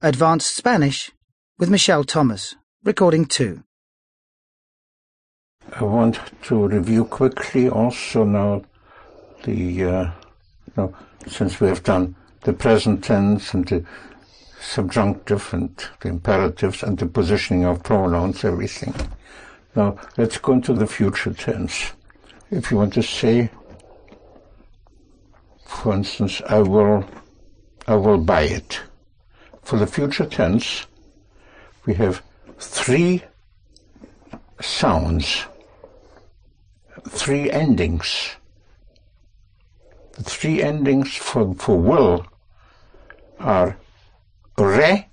Advanced Spanish with Michelle Thomas. Recording 2. I want to review quickly also now since we have done the present tense and the subjunctive and the imperatives and the positioning of pronouns, everything. Now let's go into the future tense. If you want to say, for instance, I will buy it. For the future tense, we have 3 sounds, 3 endings. The 3 endings for will are re,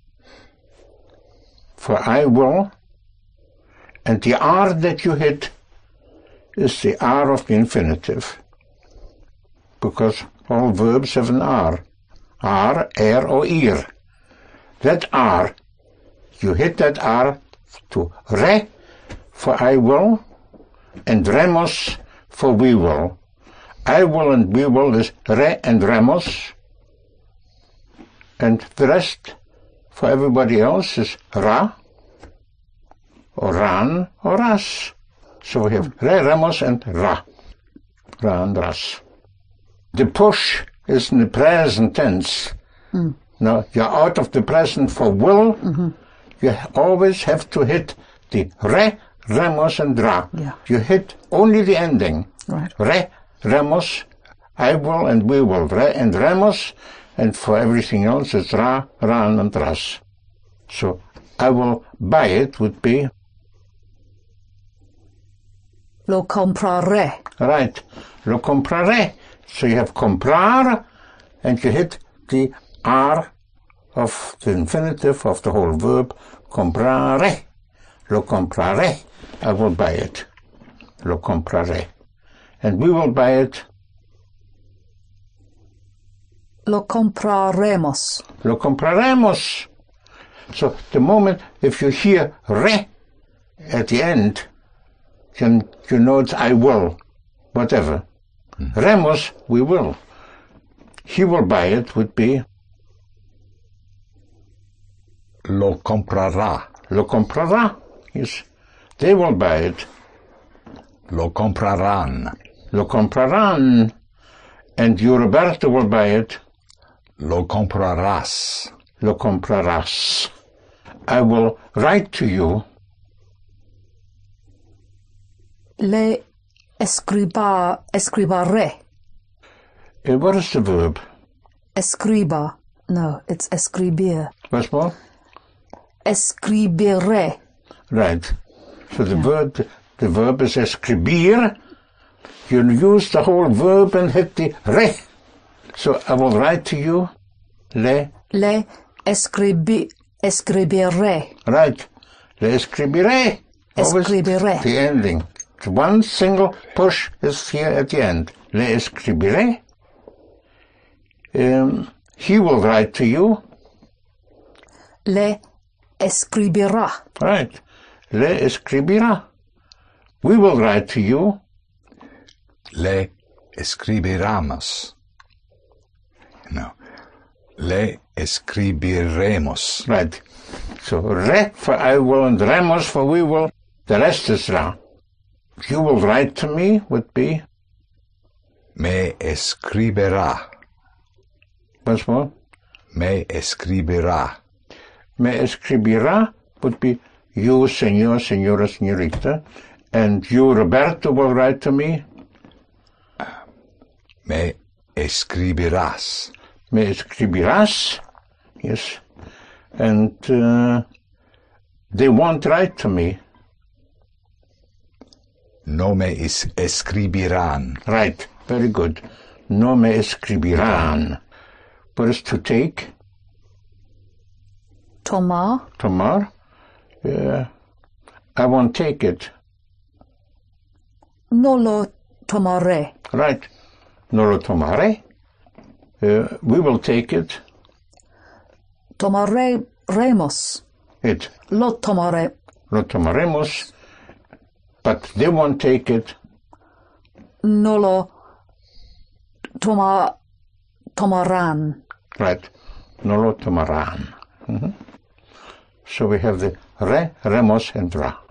for I will, and the R that you hit is the R of the infinitive, because all verbs have an R. R, er, or ear. That R, you hit that R to re for I will, and remos for we will. I will and we will is re and remos, and the rest for everybody else is ra, or ran, or ras. So we have re, remos, and ra. Ra and ras. The push is in the present tense. Now, you're out of the present for will. You always have to hit the re, remos, and ra. Yeah. You hit only the ending. Right. Re, remos, I will and we will. Re and remos, and for everything else it's ra, ran, and ras. So, I will buy it would be... Lo compraré. Right. Lo compraré. So you have comprar, and you hit the R of the infinitive of the whole verb, comprare. Lo comprare. I will buy it. Lo comprare. And we will buy it. Lo compraremos. Lo compraremos. So the moment, if you hear re at the end, then you know it's I will, whatever. Remos, we will. He will buy it would be... Lo comprará. Lo comprará. Yes. They will buy it. Lo comprarán. Lo comprarán. And you, Roberto, will buy it. Lo comprarás. Lo comprarás. I will write to you. Le escribaré. What is the verb? Escriba. No, it's escribir. What's more? Escribiré. Right. So the verb is escribir. You use the whole verb and hit the re. So I will write to you. Le escribiré. Right. Le escribiré. Escribiré. The ending. One single push is here at the end. Le escribiré. He will write to you. Le escribirá. Right. Le escribirá. We will write to you. Le escribiramos. No. Le escribiremos. Right. So re for I will and remos for we will. The rest is ra. You will write to me would be... Me escribirá. Once more. Me escribirá. Me escribirá would be you, señor, señora, señorita. And you, Roberto, will write to me. Me escribirás. Me escribirás. Yes. And they won't write to me. No me escribirán. Right. Very good. No me escribirán. What is to take? Tomar. Tomar? I won't take it. No lo tomaré. Right. No lo tomaré. We will take it. Tomaremos. It. Lo tomaré. Lo tomaremos. But they won't take it. No lo tomarán. Right. No lo tomarán. So we have the re, remos, and ra.